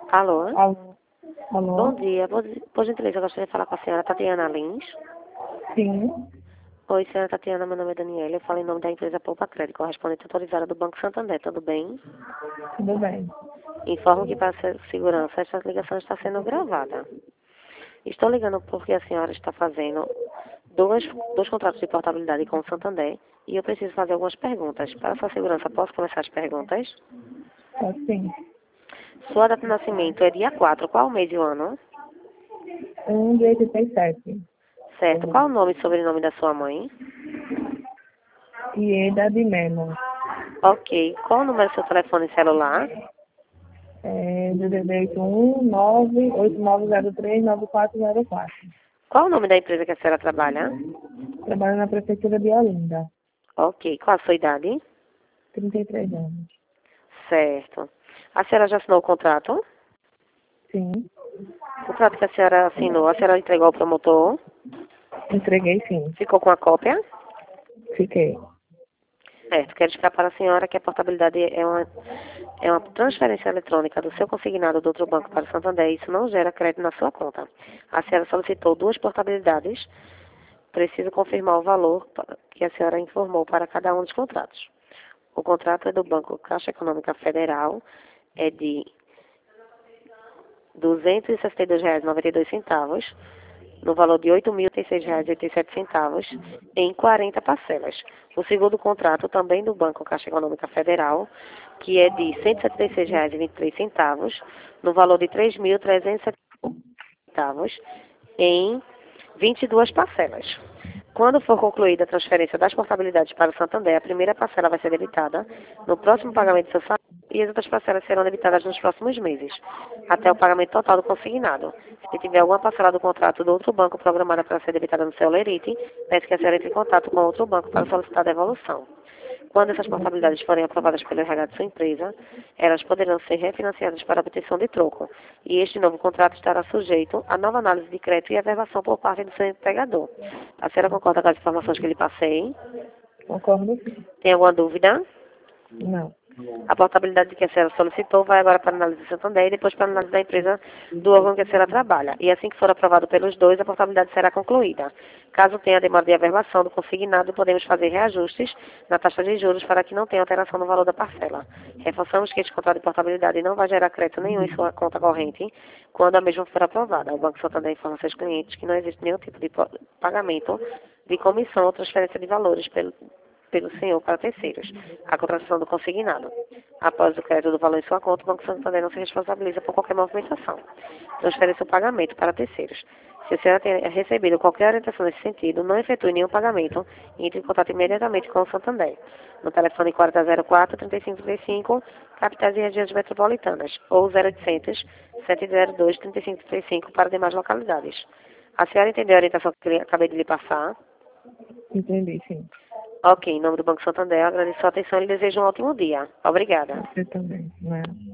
Alô? Alô? Bom Alô? dia. Por gentileza, eu gostaria de falar com a senhora Tatiana Lins. Sim, Oi, senhora Tatiana, meu nome é Daniela. Eu falo em nome da empresa Poupa Crédito, correspondente autorizada do Banco Santander. Tudo bem? tudo bem. Informo que para segurança esta ligação está sendo gravada. Estou ligando porque a senhora está fazendo dois contratos de portabilidade com o Santander e eu preciso fazer algumas perguntas. Para sua segurança, posso começar as perguntas? Sim. Sua data de nascimento é dia 4. Qual o mês e o ano? 1,87. Certo. Qual o nome e sobrenome da sua mãe? Ieda de Melo. Ok. Qual o número do seu telefone celular? DDD 81-98903-9404. Qual o nome da empresa que a senhora trabalha? Trabalho na prefeitura de Olinda. Ok. Qual a sua idade? 33 anos. Certo. A senhora já assinou o contrato? Sim. O contrato que a senhora assinou, a senhora entregou ao promotor? Entreguei, sim. Ficou com a cópia? Fiquei. Certo. Quero explicar para a senhora que a portabilidade é uma transferência eletrônica do seu consignado do outro banco para o Santander e isso não gera crédito na sua conta. A senhora solicitou duas portabilidades. Preciso confirmar o valor que a senhora informou para cada um dos contratos. O contrato é do Banco Caixa Econômica Federal, é de R$ 262,92, no valor de R$ 8.086,87, em 40 parcelas. O segundo contrato, também do Banco Caixa Econômica Federal, que é de R$ 176,23, no valor de R$ 3.370, em 22 parcelas. Quando for concluída a transferência das portabilidades para o Santander, a primeira parcela vai ser debitada no próximo pagamento do seu salário e as outras parcelas serão debitadas nos próximos meses, até o pagamento total do consignado. Se tiver alguma parcela do contrato do outro banco programada para ser debitada no seu lerite, peço que a senhora entre em contato com outro banco para solicitar a devolução. Quando essas portabilidades forem aprovadas pelo RH de sua empresa, elas poderão ser refinanciadas para obtenção de troco. E este novo contrato estará sujeito a nova análise de crédito e averbação por parte do seu empregador. A senhora concorda com as informações que lhe passei? Concordo, sim. Tem alguma dúvida? Não. A portabilidade que a senhora solicitou vai agora para a análise do Santander e depois para a análise da empresa do órgão que a senhora trabalha. E assim que for aprovado pelos dois, a portabilidade será concluída. Caso tenha demora de averbação do consignado, podemos fazer reajustes na taxa de juros para que não tenha alteração no valor da parcela. Reforçamos que este contrato de portabilidade não vai gerar crédito nenhum em sua conta corrente quando a mesma for aprovada. O Banco Santander informa seus clientes que não existe nenhum tipo de pagamento de comissão ou transferência de valores pelo senhor para terceiros, a contratação do consignado. Após o crédito do valor em sua conta, o Banco Santander não se responsabiliza por qualquer movimentação. Transferência ou pagamento para terceiros. Se a senhora tem recebido qualquer orientação nesse sentido, não efetue nenhum pagamento e entre em contato imediatamente com o Santander. No telefone 4004-3535, capitais e regiões metropolitanas, ou 0800 702 3535 para demais localidades. A senhora entendeu a orientação que eu acabei de lhe passar? Entendi, sim. Ok, em nome do Banco Santander, agradeço a atenção e lhe desejo um ótimo dia. Obrigada. Você também, né?